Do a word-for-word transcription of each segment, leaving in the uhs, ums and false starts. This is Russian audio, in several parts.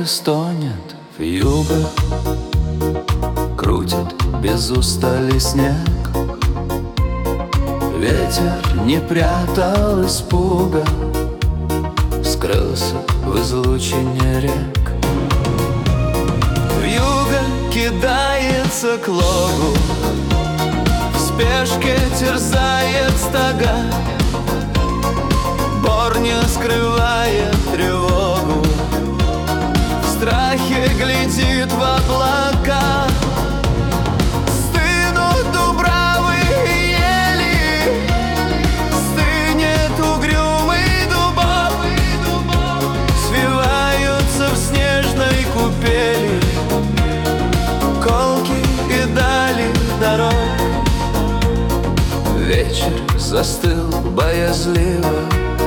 и стонет вьюга, крутит без устали снег. Ветер не прятал испуга, скрылся в излучине рек. Вьюга кидается к логу, в спешке терзает стога. Бор не скрывает тревогу, в страхе глядит в облака. Стынут дубравы и ели, стынет угрюмый дубок, свиваются в снежной купели колки и дали дорог. Вечер застыл боязливо,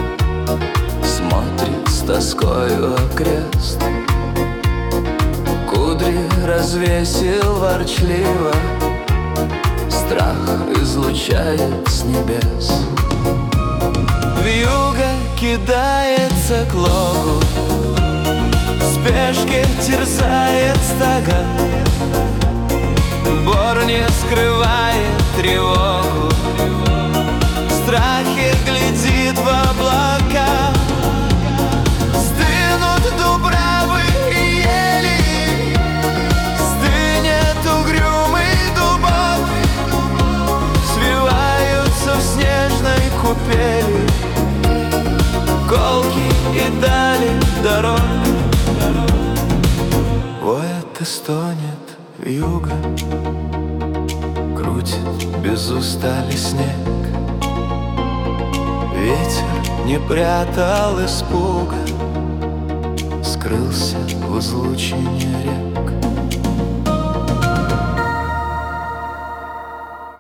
смотрит с тоскою окрест. Кудри развесил ворчливо, страх излучает с небес. Вьюга кидается к логу, в спешке терзает стога. Бор не скрывает тревогу, в страхе глядит в облака. Стынут дубравы и ели, стынет угрюмый дубок, свиваются в снежной купели колки и дали дорог. Воет и стонет вьюга, крутит без устали снег. Ветер не прятал испуга, скрылся в излучине рек.